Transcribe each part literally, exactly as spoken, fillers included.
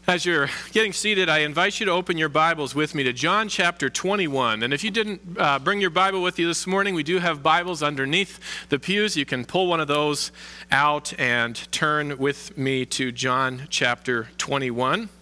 As you're getting seated, I invite you to open your Bibles with me to John chapter twenty-one. And if you didn't uh, bring your Bible with you this morning, we do have Bibles underneath the pews. You can pull one of those out and turn with me to John chapter twenty-one.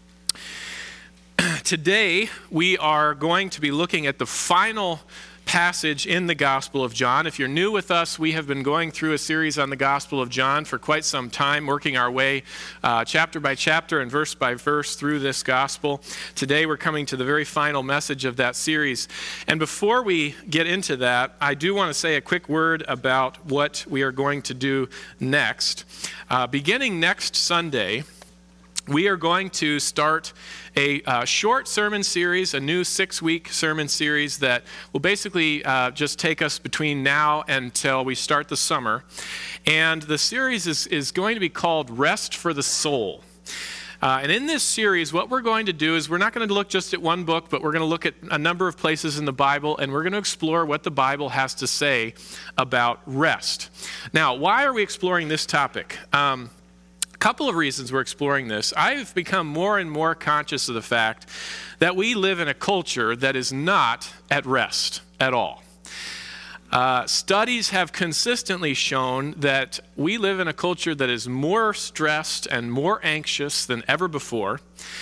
Today, we are going to be looking at the final passage in the Gospel of John. If you're new with us, we have been going through a series on the Gospel of John for quite some time, working our way uh, chapter by chapter and verse by verse through this Gospel. Today we're coming to the very final message of that series. And before we get into that, I do want to say a quick word about what we are going to do next. Uh, beginning next Sunday, we are going to start a uh, short sermon series, a new six-week sermon series that will basically uh, just take us between now until we start the summer. And the series is, is going to be called Rest for the Soul. Uh, and in this series, what we're going to do is we're not going to look just at one book, but we're going to look at a number of places in the Bible, and we're going to explore what the Bible has to say about rest. Now, why are we exploring this topic? Um, A couple of reasons we're exploring this. I've become more and more conscious of the fact that we live in a culture that is not at rest at all. Uh, studies have consistently shown that we live in a culture that is more stressed and more anxious than ever before.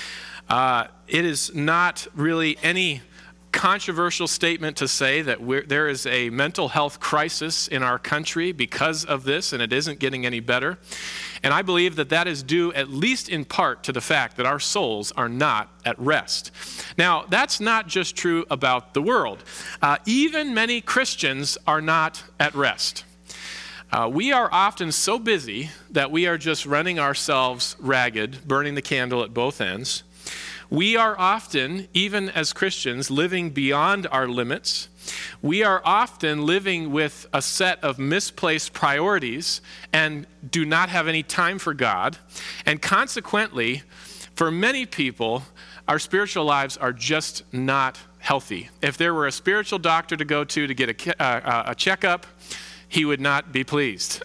Uh, it is not really any controversial statement to say that we're, there is a mental health crisis in our country because of this, and it isn't getting any better. And I believe that that is due, at least in part, to the fact that our souls are not at rest. Now, that's not just true about the world. Uh, even many Christians are not at rest. Uh, we are often so busy that we are just running ourselves ragged, burning the candle at both ends. We are often, even as Christians, living beyond our limits. We are often living with a set of misplaced priorities and do not have any time for God. And consequently, for many people, our spiritual lives are just not healthy. If there were a spiritual doctor to go to to get a, uh, a checkup, he would not be pleased.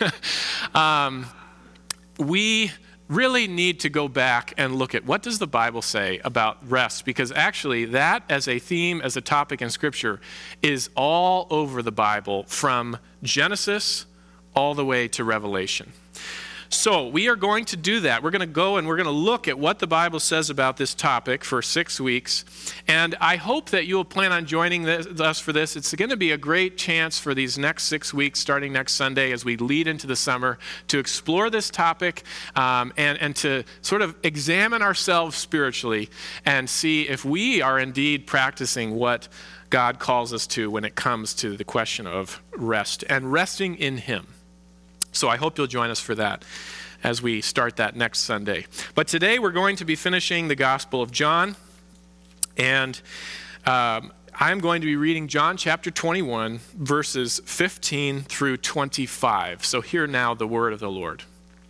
um, we... really need to go back and look at what does the Bible say about rest, because actually that as a theme, as a topic in Scripture, is all over the Bible from Genesis all the way to Revelation. So we are going to do that. We're going to go and we're going to look at what the Bible says about this topic for six weeks. And I hope that you will plan on joining this, us for this. It's going to be a great chance for these next six weeks, starting next Sunday, as we lead into the summer, to explore this topic um, and, and to sort of examine ourselves spiritually and see if we are indeed practicing what God calls us to when it comes to the question of rest and resting in Him. So I hope you'll join us for that as we start that next Sunday. But today we're going to be finishing the Gospel of John, and um, I'm going to be reading John chapter twenty-one, verses fifteen through twenty-five. So hear now the word of the Lord.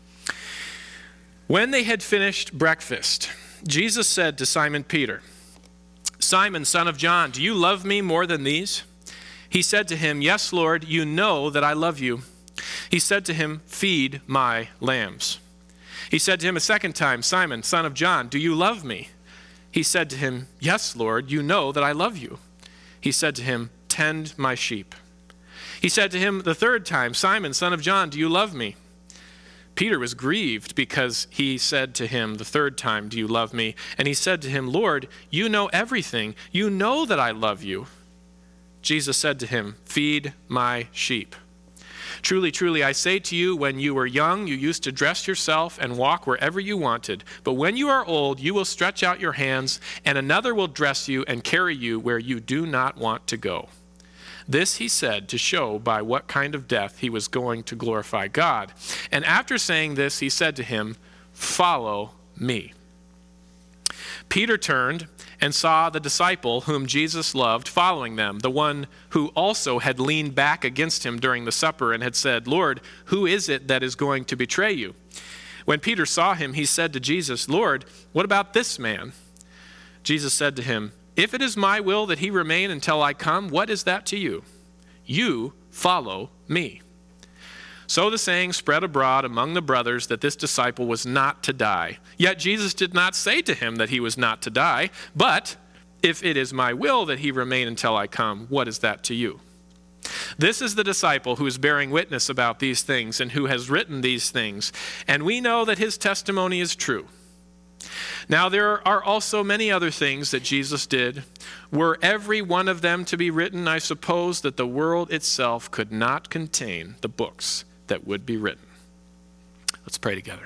When they had finished breakfast, Jesus said to Simon Peter, "Simon, son of John, do you love me more than these?" He said to him, "Yes, Lord, you know that I love you." He said to him, "Feed my lambs." He said to him a second time, "Simon, son of John, do you love me?" He said to him, "Yes, Lord, you know that I love you." He said to him, "Tend my sheep." He said to him the third time, "Simon, son of John, do you love me?" Peter was grieved because he said to him the third time, "Do you love me?" And he said to him, "Lord, you know everything. You know that I love you." Jesus said to him, "Feed my sheep. Truly, truly, I say to you, when you were young, you used to dress yourself and walk wherever you wanted. But when you are old, you will stretch out your hands, and another will dress you and carry you where you do not want to go." This he said to show by what kind of death he was going to glorify God. And after saying this, he said to him, "Follow me." Peter turned and saw the disciple whom Jesus loved following them, the one who also had leaned back against him during the supper and had said, "Lord, who is it that is going to betray you?" When Peter saw him, he said to Jesus, "Lord, what about this man?" Jesus said to him, "If it is my will that he remain until I come, what is that to you? You follow me." So the saying spread abroad among the brothers that this disciple was not to die. Yet Jesus did not say to him that he was not to die, but if it is my will that he remain until I come, what is that to you? This is the disciple who is bearing witness about these things and who has written these things, and we know that his testimony is true. Now there are also many other things that Jesus did. Were every one of them to be written, I suppose that the world itself could not contain the books that would be written. Let's pray together.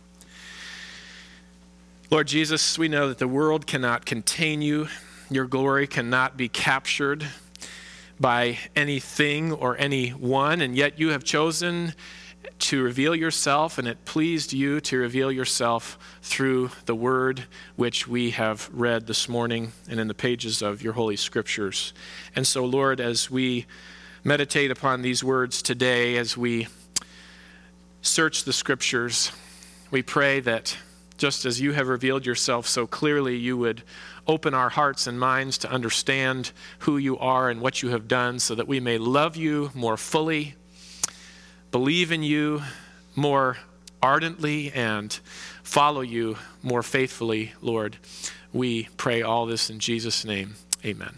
Lord Jesus, we know that the world cannot contain you. Your glory cannot be captured by anything or anyone, and yet you have chosen to reveal yourself, and it pleased you to reveal yourself through the word which we have read this morning and in the pages of your holy scriptures. And so, Lord, as we meditate upon these words today, as we search the scriptures, we pray that just as you have revealed yourself so clearly, you would open our hearts and minds to understand who you are and what you have done, so that we may love you more fully, believe in you more ardently, and follow you more faithfully, Lord. We pray all this in Jesus' name. Amen.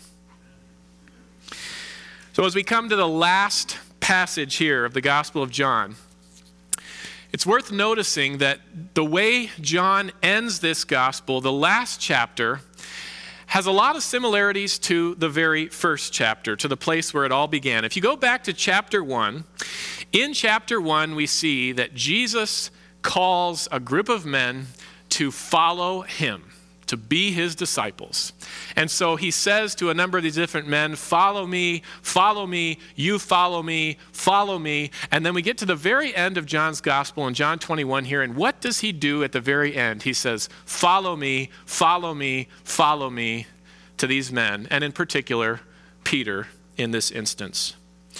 So as we come to the last passage here of the Gospel of John, it's worth noticing that the way John ends this gospel, the last chapter, has a lot of similarities to the very first chapter, to the place where it all began. If you go back to chapter one, in chapter one we see that Jesus calls a group of men to follow him, to be his disciples. And so he says to a number of these different men, follow me, follow me, you follow me, follow me. And then we get to the very end of John's gospel in John twenty-one here. And what does he do at the very end? He says, follow me, follow me, follow me to these men. And in particular, Peter in this instance.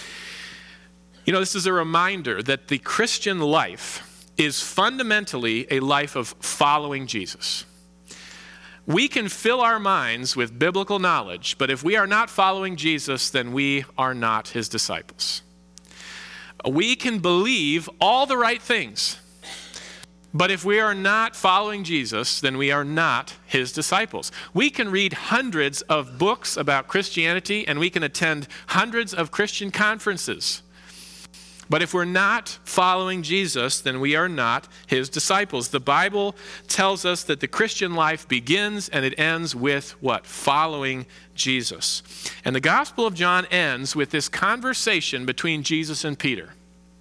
You know, this is a reminder that the Christian life is fundamentally a life of following Jesus. We can fill our minds with biblical knowledge, but if we are not following Jesus, then we are not his disciples. We can believe all the right things, but if we are not following Jesus, then we are not his disciples. We can read hundreds of books about Christianity, and we can attend hundreds of Christian conferences. But if we're not following Jesus, then we are not his disciples. The Bible tells us that the Christian life begins and it ends with what? Following Jesus. And the Gospel of John ends with this conversation between Jesus and Peter.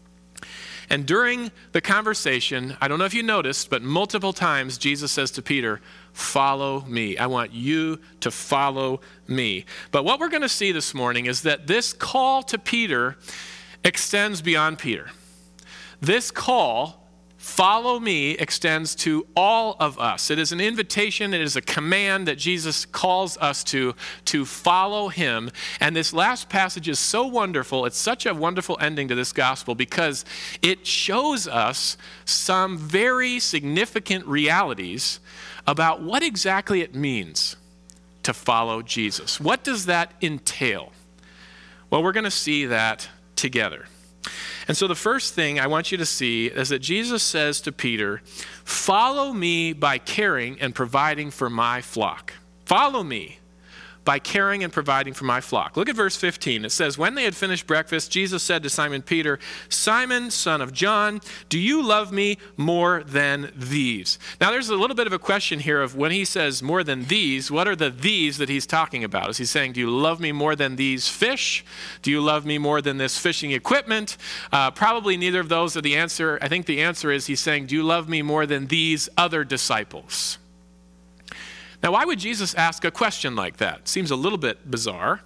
And during the conversation, I don't know if you noticed, but multiple times Jesus says to Peter, follow me. I want you to follow me. But what we're going to see this morning is that this call to Peter extends beyond Peter. This call, follow me, extends to all of us. It is an invitation, it is a command that Jesus calls us to, to follow him. And this last passage is so wonderful. It's such a wonderful ending to this gospel because it shows us some very significant realities about what exactly it means to follow Jesus. What does that entail? Well, we're going to see that together. And so the first thing I want you to see is that Jesus says to Peter, follow me by caring and providing for my flock. Follow me by caring and providing for my flock. Look at verse fifteen. It says, when they had finished breakfast, Jesus said to Simon Peter, Simon, son of John, do you love me more than these? Now there's a little bit of a question here of when he says more than these, what are the these that he's talking about? Is he saying, do you love me more than these fish? Do you love me more than this fishing equipment? Uh, probably neither of those are the answer. I think the answer is he's saying, do you love me more than these other disciples? Now, why would Jesus ask a question like that? Seems a little bit bizarre.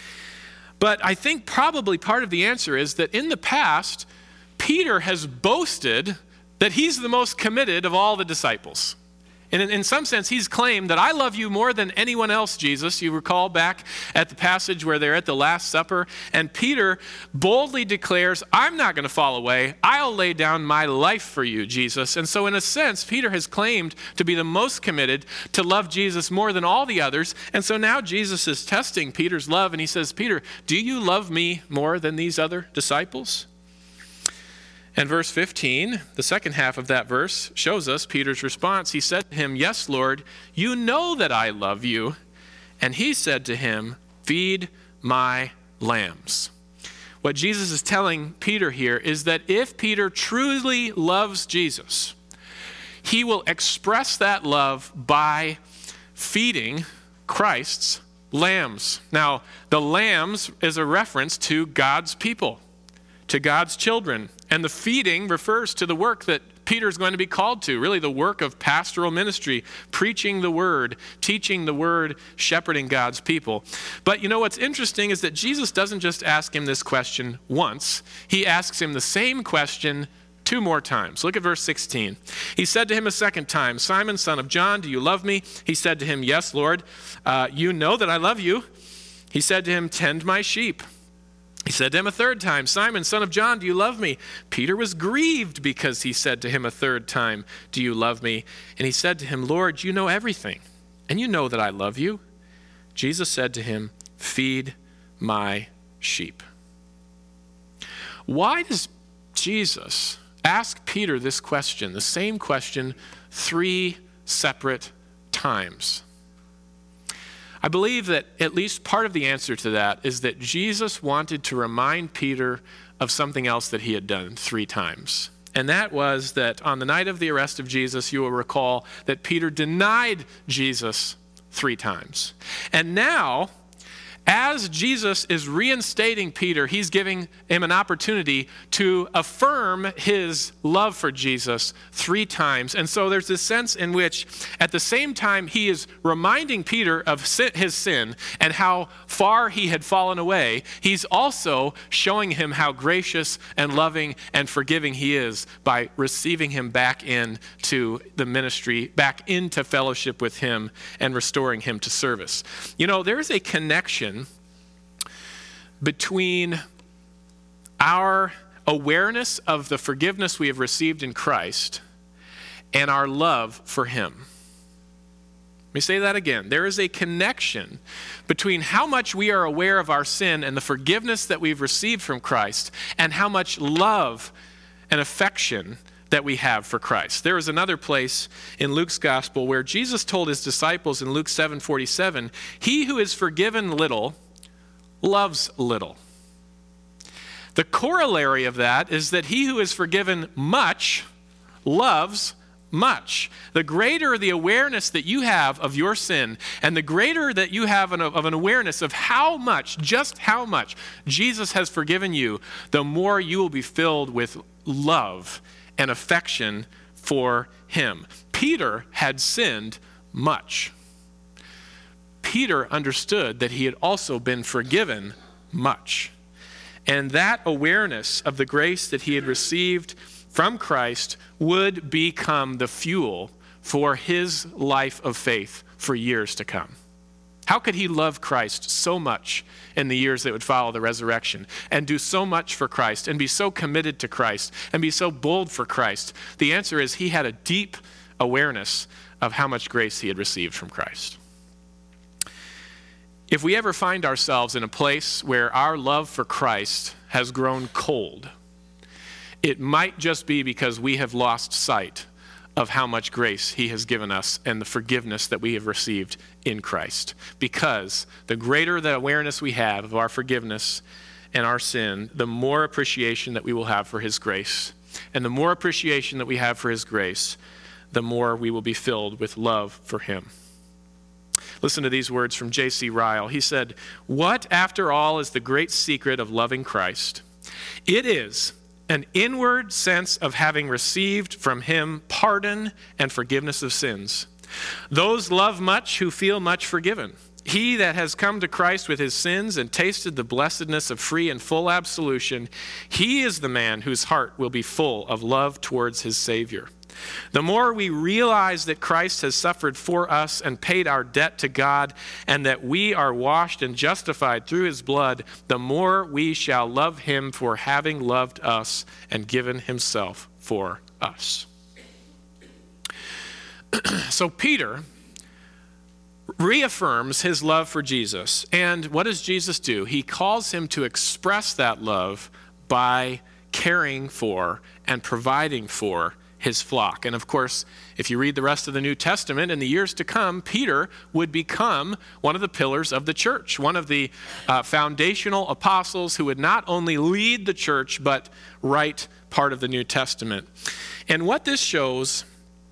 But I think probably part of the answer is that in the past, Peter has boasted that he's the most committed of all the disciples. And in, in some sense, he's claimed that I love you more than anyone else, Jesus. You recall back at the passage where they're at the Last Supper, and Peter boldly declares, I'm not going to fall away. I'll lay down my life for you, Jesus. And so in a sense, Peter has claimed to be the most committed, to love Jesus more than all the others. And so now Jesus is testing Peter's love, and he says, Peter, do you love me more than these other disciples? And verse fifteen, the second half of that verse, shows us Peter's response. He said to him, "Yes, Lord, you know that I love you." And he said to him, "Feed my lambs." What Jesus is telling Peter here is that if Peter truly loves Jesus, he will express that love by feeding Christ's lambs. Now, the lambs is a reference to God's people, to God's children. And the feeding refers to the work that Peter is going to be called to, really the work of pastoral ministry, preaching the word, teaching the word, shepherding God's people. But you know what's interesting is that Jesus doesn't just ask him this question once. He asks him the same question two more times. Look at verse sixteen. He said to him a second time, "Simon, son of John, do you love me?" He said to him, "Yes, Lord, uh, you know that I love you." He said to him, "Tend my sheep." He said to him a third time, "Simon, son of John, do you love me?" Peter was grieved because he said to him a third time, "Do you love me?" And he said to him, "Lord, you know everything, and you know that I love you." Jesus said to him, "Feed my sheep." Why does Jesus ask Peter this question, the same question, three separate times? I believe that at least part of the answer to that is that Jesus wanted to remind Peter of something else that he had done three times. And that was that on the night of the arrest of Jesus, you will recall that Peter denied Jesus three times. And now, as Jesus is reinstating Peter, he's giving him an opportunity to affirm his love for Jesus three times. And so there's this sense in which at the same time he is reminding Peter of his sin and how far he had fallen away, he's also showing him how gracious and loving and forgiving he is by receiving him back into the ministry, back into fellowship with him and restoring him to service. You know, there's a connection between our awareness of the forgiveness we have received in Christ and our love for him. Let me say that again. There is a connection between how much we are aware of our sin and the forgiveness that we've received from Christ and how much love and affection that we have for Christ. There is another place in Luke's gospel where Jesus told his disciples in Luke seven forty-seven, "He who is forgiven little loves little." The corollary of that is that he who is forgiven much loves much. The greater the awareness that you have of your sin and the greater that you have an, of an awareness of how much, just how much Jesus has forgiven you, the more you will be filled with love and affection for him. Peter had sinned much. Peter understood that he had also been forgiven much. And that awareness of the grace that he had received from Christ would become the fuel for his life of faith for years to come. How could he love Christ so much in the years that would follow the resurrection and do so much for Christ and be so committed to Christ and be so bold for Christ? The answer is he had a deep awareness of how much grace he had received from Christ. If we ever find ourselves in a place where our love for Christ has grown cold, it might just be because we have lost sight of how much grace he has given us and the forgiveness that we have received in Christ. Because the greater the awareness we have of our forgiveness and our sin, the more appreciation that we will have for his grace. And the more appreciation that we have for his grace, the more we will be filled with love for him. Listen to these words from J C Ryle. He said, "What, after all, is the great secret of loving Christ? It is an inward sense of having received from him pardon and forgiveness of sins. Those love much who feel much forgiven. He that has come to Christ with his sins and tasted the blessedness of free and full absolution, he is the man whose heart will be full of love towards his Savior. The more we realize that Christ has suffered for us and paid our debt to God, and that we are washed and justified through his blood, the more we shall love him for having loved us and given himself for us." So Peter reaffirms his love for Jesus. And what does Jesus do? He calls him to express that love by caring for and providing for his flock. And of course, if you read the rest of the New Testament, in the years to come, Peter would become one of the pillars of the church, one of the uh, foundational apostles who would not only lead the church, but write part of the New Testament. And what this shows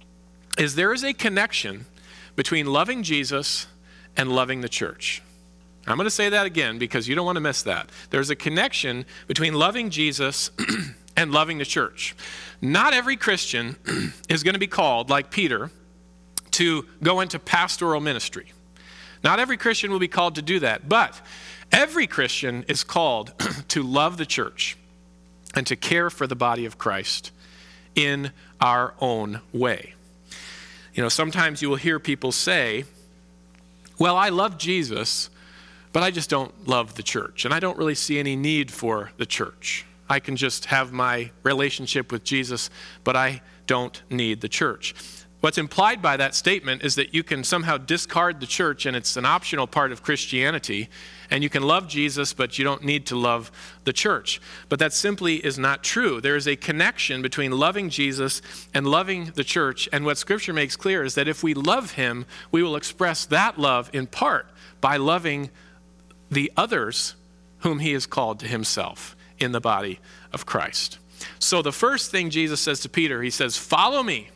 is there is a connection between loving Jesus and loving the church. I'm going to say that again because you don't want to miss that. There's a connection between loving Jesus and loving the church. Not every Christian is going to be called, like Peter, to go into pastoral ministry. Not every Christian will be called to do that, but every Christian is called to love the church and to care for the body of Christ in our own way. You know, sometimes you will hear people say, well, I love Jesus, but I just don't love the church, and I don't really see any need for the church. I can just have my relationship with Jesus, but I don't need the church. What's implied by that statement is that you can somehow discard the church and it's an optional part of Christianity, and you can love Jesus, but you don't need to love the church. But that simply is not true. There is a connection between loving Jesus and loving the church, and what Scripture makes clear is that if we love him, we will express that love in part by loving the others whom he has called to himself in the body of Christ. So the first thing Jesus says to Peter, he says, follow me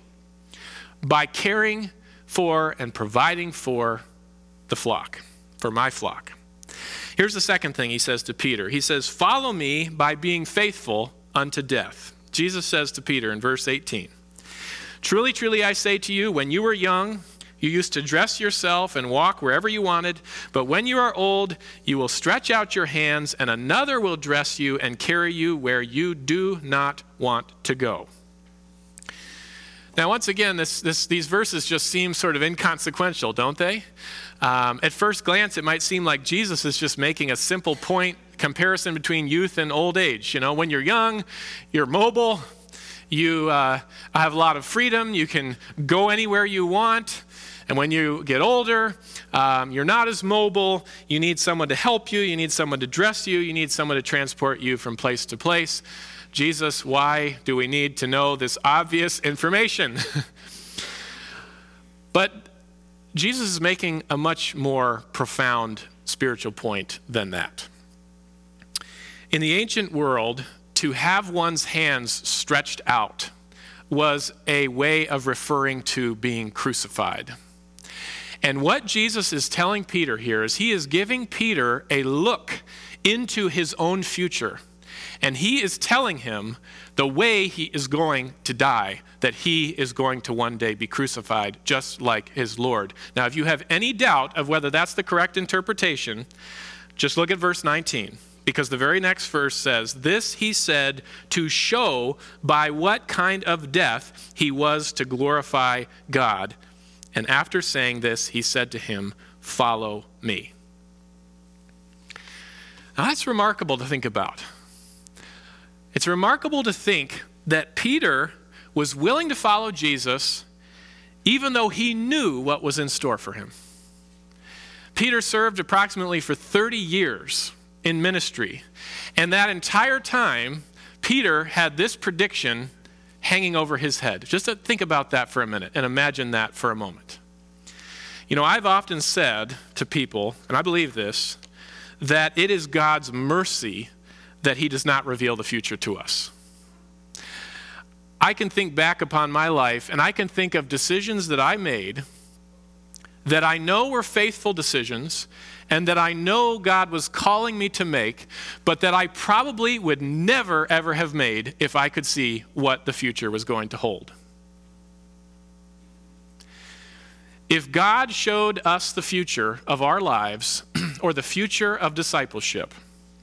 by caring for and providing for the flock, for my flock. Here's the second thing he says to Peter. He says, follow me by being faithful unto death. Jesus says to Peter in verse eighteen, truly, truly, I say to you, when you were young, you used to dress yourself and walk wherever you wanted, but when you are old, you will stretch out your hands, and another will dress you and carry you where you do not want to go. Now, once again, this, this, these verses just seem sort of inconsequential, don't they? Um, at first glance, it might seem like Jesus is just making a simple point comparison between youth and old age. You know, when you're young, you're mobile, you uh, have a lot of freedom, you can go anywhere you want. And when you get older, um, you're not as mobile. You need someone to help you. You need someone to dress you. You need someone to transport you from place to place. Jesus, why do we need to know this obvious information? But Jesus is making a much more profound spiritual point than that. In the ancient world, to have one's hands stretched out was a way of referring to being crucified. And what Jesus is telling Peter here is he is giving Peter a look into his own future. And he is telling him the way he is going to die, that he is going to one day be crucified just like his Lord. Now, if you have any doubt of whether that's the correct interpretation, just look at verse nineteen. Because the very next verse says, this he said to show by what kind of death he was to glorify God. And after saying this, he said to him, follow me. Now that's remarkable to think about. It's remarkable to think that Peter was willing to follow Jesus even though he knew what was in store for him. Peter served approximately for thirty years in ministry. And that entire time, Peter had this prediction hanging over his head. Just to think about that for a minute and imagine that for a moment. You know, I've often said to people, and I believe this, that it is God's mercy that he does not reveal the future to us. I can think back upon my life and I can think of decisions that I made that I know were faithful decisions and that I know God was calling me to make, but that I probably would never, ever have made if I could see what the future was going to hold. If God showed us the future of our lives or the future of discipleship,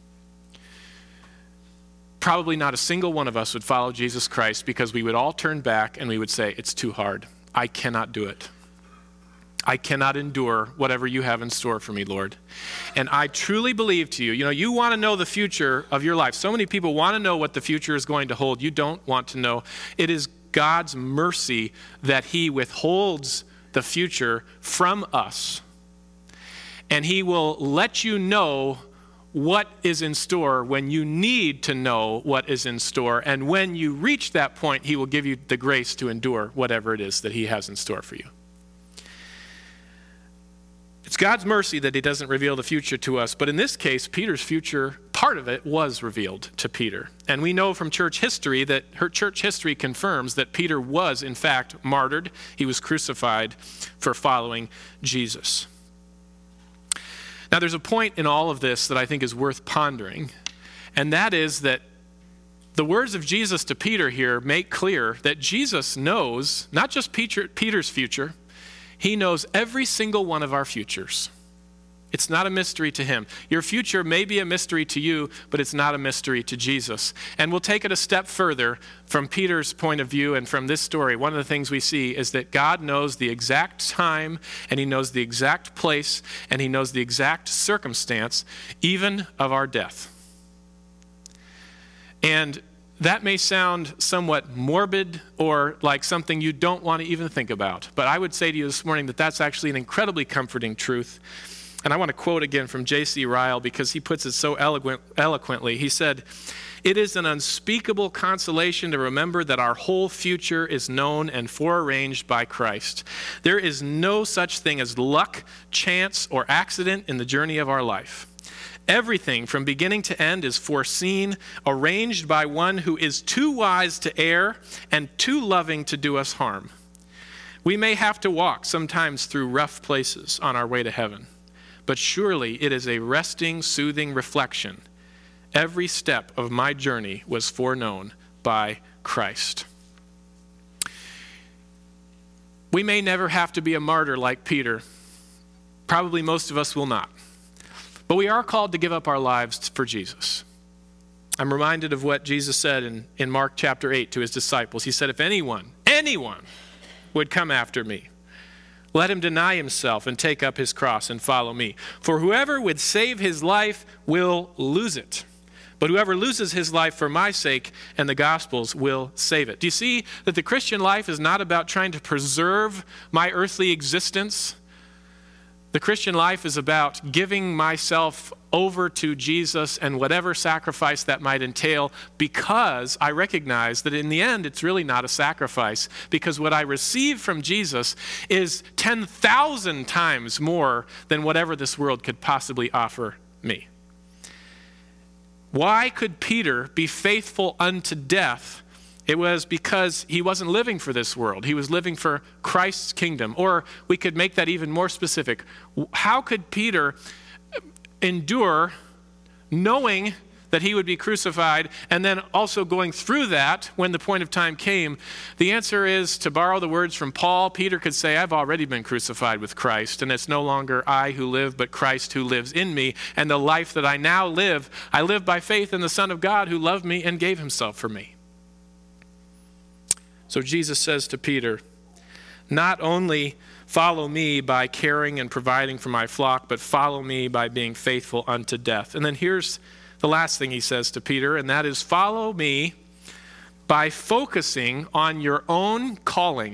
probably not a single one of us would follow Jesus Christ because we would all turn back and we would say, it's too hard. I cannot do it. I cannot endure whatever you have in store for me, Lord. And I truly believe to you, you know, you want to know the future of your life. So many people want to know what the future is going to hold. You don't want to know. It is God's mercy that he withholds the future from us. And he will let you know what is in store when you need to know what is in store. And when you reach that point, he will give you the grace to endure whatever it is that he has in store for you. It's God's mercy that he doesn't reveal the future to us. But in this case, Peter's future, part of it was revealed to Peter. And we know from church history that her church history confirms that Peter was, in fact, martyred. He was crucified for following Jesus. Now, there's a point in all of this that I think is worth pondering, and that is that the words of Jesus to Peter here make clear that Jesus knows not just Peter, Peter's future, he knows every single one of our futures. It's not a mystery to him. Your future may be a mystery to you, but it's not a mystery to Jesus. And we'll take it a step further from Peter's point of view and from this story. One of the things we see is that God knows the exact time, and he knows the exact place, and he knows the exact circumstance, even of our death. And that may sound somewhat morbid or like something you don't want to even think about. But I would say to you this morning that that's actually an incredibly comforting truth. And I want to quote again from J C Ryle because he puts it so eloquent, eloquently. He said, "It is an unspeakable consolation to remember that our whole future is known and forearranged by Christ. There is no such thing as luck, chance, or accident in the journey of our life. Everything from beginning to end is foreseen, arranged by one who is too wise to err and too loving to do us harm. We may have to walk sometimes through rough places on our way to heaven, but surely it is a resting, soothing reflection. Every step of my journey was foreknown by Christ." We may never have to be a martyr like Peter. Probably most of us will not. But we are called to give up our lives for Jesus. I'm reminded of what Jesus said in, in Mark chapter eight to his disciples. He said, "If anyone, anyone would come after me, let him deny himself and take up his cross and follow me. For whoever would save his life will lose it. But whoever loses his life for my sake and the gospel's will save it." Do you see that the Christian life is not about trying to preserve my earthly existence? The Christian life is about giving myself over to Jesus and whatever sacrifice that might entail, because I recognize that in the end, it's really not a sacrifice, because what I receive from Jesus is ten thousand times more than whatever this world could possibly offer me. Why could Peter be faithful unto death? It was because he wasn't living for this world. He was living for Christ's kingdom. Or we could make that even more specific. How could Peter endure knowing that he would be crucified and then also going through that when the point of time came? The answer is, to borrow the words from Paul, Peter could say, "I've already been crucified with Christ, and it's no longer I who live, but Christ who lives in me. And the life that I now live, I live by faith in the Son of God who loved me and gave himself for me." So Jesus says to Peter, "Not only follow me by caring and providing for my flock, but follow me by being faithful unto death." And then here's the last thing he says to Peter, and that is, follow me by focusing on your own calling.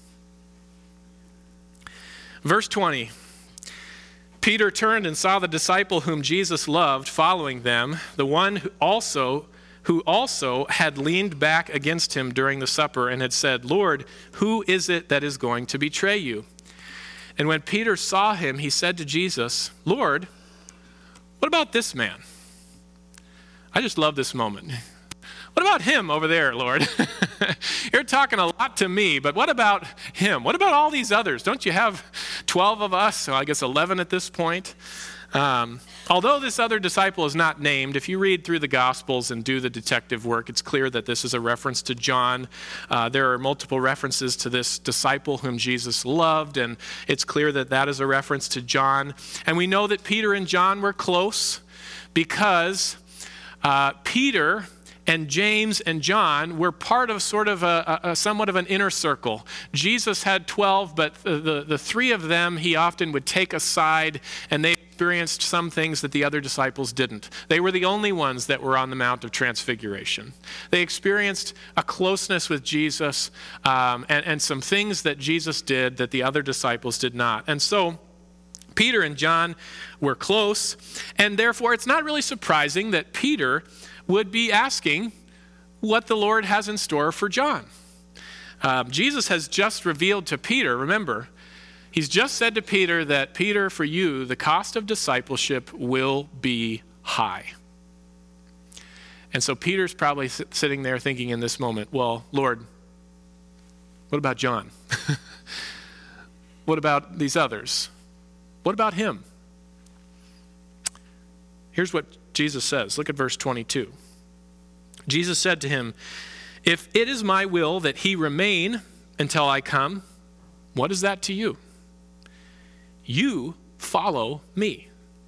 Verse twenty, Peter turned and saw the disciple whom Jesus loved following them, the one who also who also had leaned back against him during the supper and had said, "Lord, who is it that is going to betray you?" And when Peter saw him, he said to Jesus, "Lord, what about this man?" I just love this moment. What about him over there, Lord? You're talking a lot to me, but what about him? What about all these others? Don't you have twelve of us? Well, I guess eleven at this point. Um, although this other disciple is not named, if you read through the Gospels and do the detective work, it's clear that this is a reference to John. Uh, there are multiple references to this disciple whom Jesus loved, and it's clear that that is a reference to John. And we know that Peter and John were close because uh, Peter and James and John were part of sort of a, a, a somewhat of an inner circle. Jesus had twelve, but the, the, the three of them he often would take aside, and they experienced some things that the other disciples didn't. They were the only ones that were on the Mount of Transfiguration. They experienced a closeness with Jesus um, and, and some things that Jesus did that the other disciples did not. And so Peter and John were close, and therefore it's not really surprising that Peter would be asking what the Lord has in store for John. Um, Jesus has just revealed to Peter, remember, he's just said to Peter that, Peter, for you, the cost of discipleship will be high. And so Peter's probably sitting there thinking in this moment, well, Lord, what about John? What about these others? What about him? Here's what Jesus says. Look at verse twenty-two. Jesus said to him, if it is my will that he remain until I come, what is that to you? You follow me.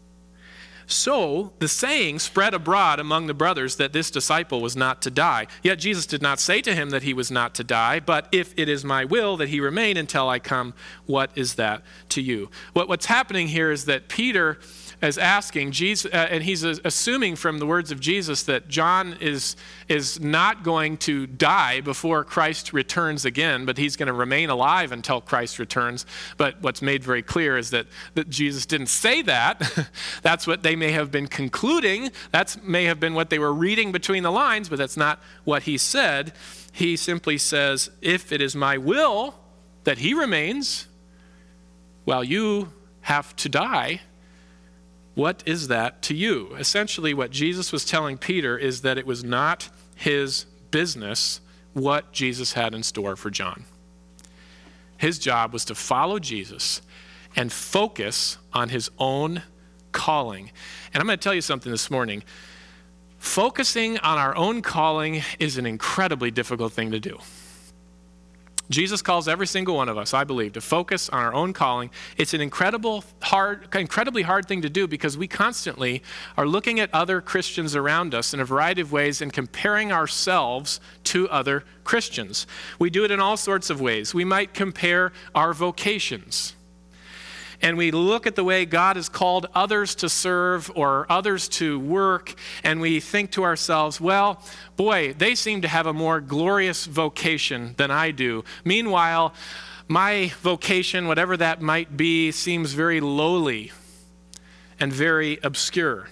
So the saying spread abroad among the brothers that this disciple was not to die. Yet Jesus did not say to him that he was not to die, but if it is my will that he remain until I come, what is that to you? What, what's happening here is that Peter is asking Jesus, uh, and he's assuming from the words of Jesus that John is, is not going to die before Christ returns again, but he's going to remain alive until Christ returns. But what's made very clear is that, that Jesus didn't say that. That's what they may have been concluding. That may have been what they were reading between the lines, but that's not what he said. He simply says, if it is my will that he remains while you have to die, what is that to you? Essentially, what Jesus was telling Peter is that it was not his business what Jesus had in store for John. His job was to follow Jesus and focus on his own calling. And I'm going to tell you something this morning. Focusing on our own calling is an incredibly difficult thing to do. Jesus calls every single one of us, I believe, to focus on our own calling. It's an incredible, hard, incredibly hard thing to do because we constantly are looking at other Christians around us in a variety of ways and comparing ourselves to other Christians. We do it in all sorts of ways. We might compare our vocations. And we look at the way God has called others to serve or others to work, and we think to ourselves, well, boy, they seem to have a more glorious vocation than I do. Meanwhile, my vocation, whatever that might be, seems very lowly and very obscure.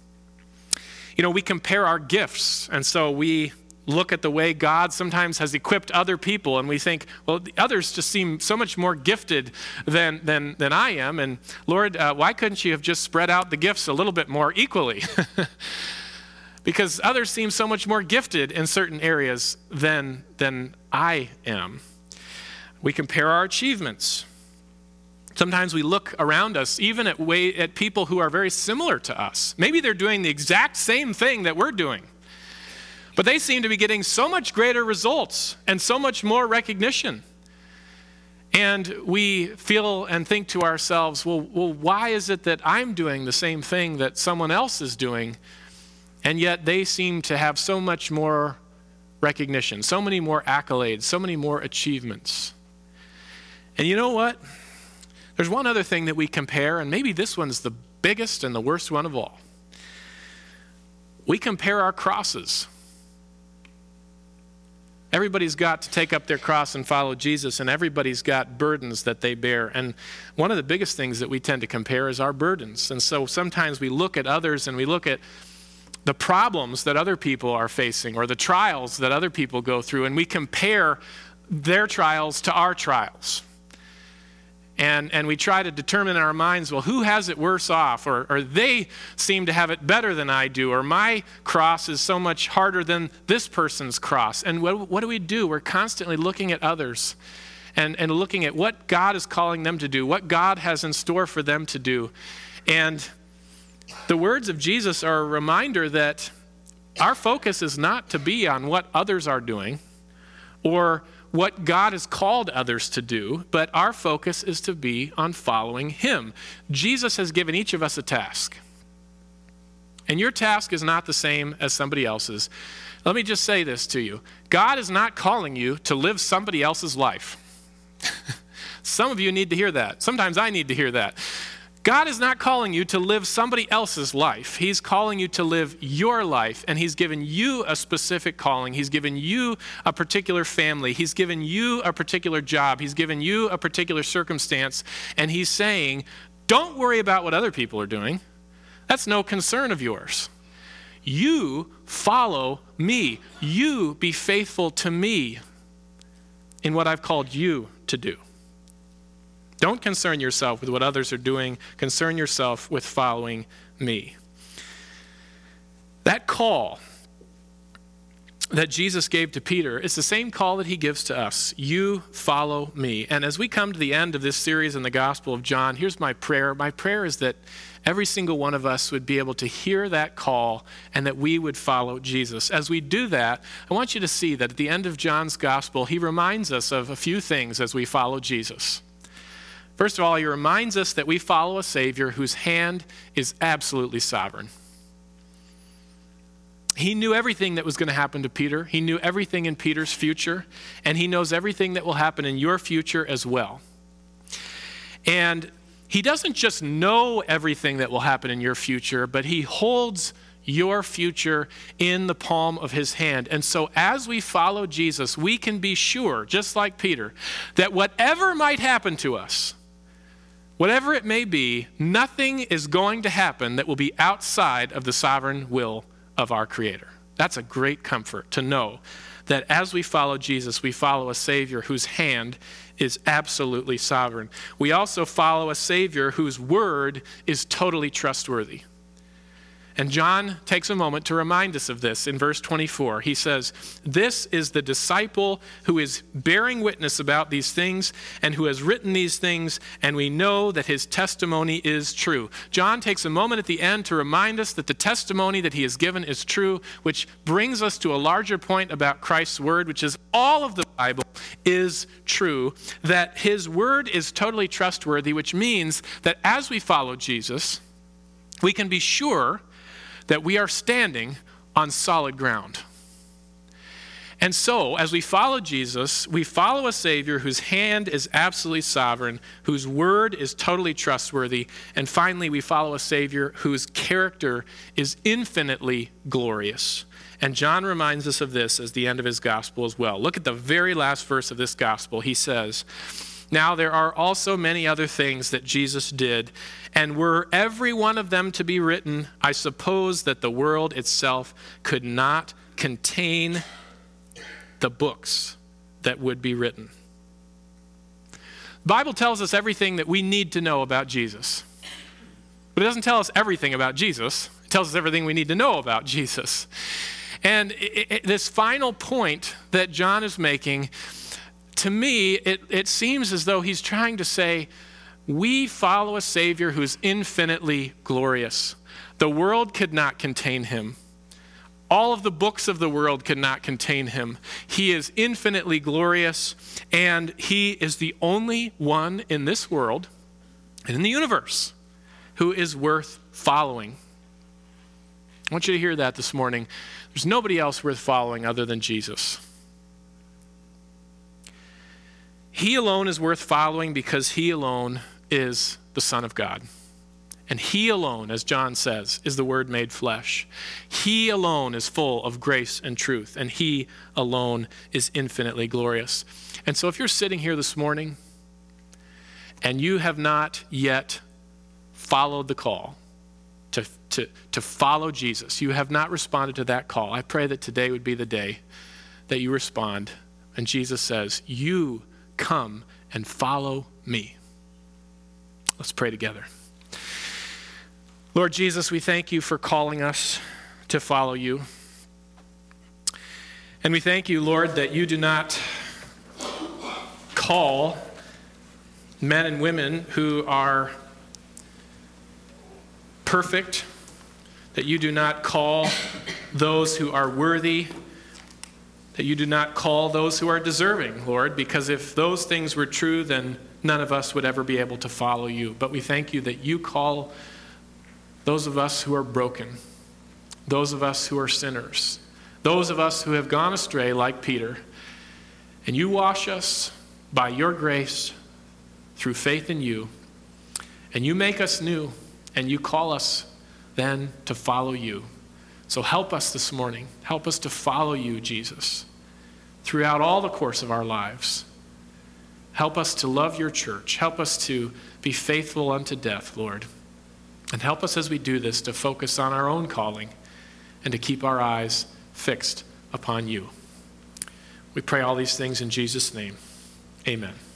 You know, we compare our gifts, and so we look at the way God sometimes has equipped other people, and we think, well, the others just seem so much more gifted than than than I am. And Lord, uh, why couldn't you have just spread out the gifts a little bit more equally? Because others seem so much more gifted in certain areas than than I am. We compare our achievements. Sometimes we look around us, even at way at people who are very similar to us. Maybe they're doing the exact same thing that we're doing, but they seem to be getting so much greater results and so much more recognition. And we feel and think to ourselves, well, well, why is it that I'm doing the same thing that someone else is doing, and yet they seem to have so much more recognition, so many more accolades, so many more achievements? And you know what? There's one other thing that we compare, and maybe this one's the biggest and the worst one of all. We compare our crosses. Everybody's got to take up their cross and follow Jesus, and everybody's got burdens that they bear. And one of the biggest things that we tend to compare is our burdens. And so sometimes we look at others and we look at the problems that other people are facing or the trials that other people go through, and we compare their trials to our trials. And and we try to determine in our minds, well, who has it worse off? Or, or they seem to have it better than I do. Or my cross is so much harder than this person's cross. And what, what do we do? We're constantly looking at others and, and looking at what God is calling them to do, what God has in store for them to do. And the words of Jesus are a reminder that our focus is not to be on what others are doing or what God has called others to do, but our focus is to be on following him. Jesus has given each of us a task. And your task is not the same as somebody else's. Let me just say this to you. God is not calling you to live somebody else's life. Some of you need to hear that. Sometimes I need to hear that. God is not calling you to live somebody else's life. He's calling you to live your life, and he's given you a specific calling. He's given you a particular family. He's given you a particular job. He's given you a particular circumstance, and he's saying, Don't worry about what other people are doing. That's no concern of yours. You follow me. You be faithful to me in what I've called you to do. Don't concern yourself with what others are doing. Concern yourself with following me. That call that Jesus gave to Peter is the same call that he gives to us. You follow me. And as we come to the end of this series in the Gospel of John, here's my prayer. My prayer is that every single one of us would be able to hear that call and that we would follow Jesus. As we do that, I want you to see that at the end of John's Gospel, he reminds us of a few things as we follow Jesus. First of all, he reminds us that we follow a Savior whose hand is absolutely sovereign. He knew everything that was going to happen to Peter. He knew everything in Peter's future, and he knows everything that will happen in your future as well. And he doesn't just know everything that will happen in your future, but he holds your future in the palm of his hand. And so as we follow Jesus, we can be sure, just like Peter, that whatever might happen to us, whatever it may be, nothing is going to happen that will be outside of the sovereign will of our Creator. That's a great comfort to know that as we follow Jesus, we follow a Savior whose hand is absolutely sovereign. We also follow a Savior whose word is totally trustworthy. And John takes a moment to remind us of this in verse twenty-four. He says, "This is the disciple who is bearing witness about these things and who has written these things, and we know that his testimony is true." John takes a moment at the end to remind us that the testimony that he has given is true, which brings us to a larger point about Christ's word, which is all of the Bible is true, that his word is totally trustworthy, which means that as we follow Jesus, we can be sure that we are standing on solid ground. And so, as we follow Jesus, we follow a Savior whose hand is absolutely sovereign, whose word is totally trustworthy, and finally, we follow a Savior whose character is infinitely glorious. And John reminds us of this as the end of his gospel as well. Look at the very last verse of this gospel. He says, "Now there are also many other things that Jesus did, and were every one of them to be written, I suppose that the world itself could not contain the books that would be written." The Bible tells us everything that we need to know about Jesus. But it doesn't tell us everything about Jesus. It tells us everything we need to know about Jesus. And it, it, this final point that John is making, to me, it, it seems as though he's trying to say, we follow a Savior who's infinitely glorious. The world could not contain him. All of the books of the world could not contain him. He is infinitely glorious, and he is the only one in this world and in the universe who is worth following. I want you to hear that this morning. There's nobody else worth following other than Jesus. He alone is worth following because he alone is the Son of God. And he alone, as John says, is the Word made flesh. He alone is full of grace and truth, and he alone is infinitely glorious. And so if you're sitting here this morning and you have not yet followed the call to, to, to follow Jesus, you have not responded to that call, I pray that today would be the day that you respond. And Jesus says, you come and follow me. Let's pray together. Lord Jesus, we thank you for calling us to follow you. And we thank you, Lord, that you do not call men and women who are perfect, that you do not call those who are worthy, that you do not call those who are deserving, Lord, because if those things were true, then none of us would ever be able to follow you. But we thank you that you call those of us who are broken, those of us who are sinners, those of us who have gone astray like Peter, and you wash us by your grace through faith in you, and you make us new, and you call us then to follow you. So help us this morning. Help us to follow you, Jesus, throughout all the course of our lives. Help us to love your church. Help us to be faithful unto death, Lord. And help us as we do this to focus on our own calling and to keep our eyes fixed upon you. We pray all these things in Jesus' name. Amen.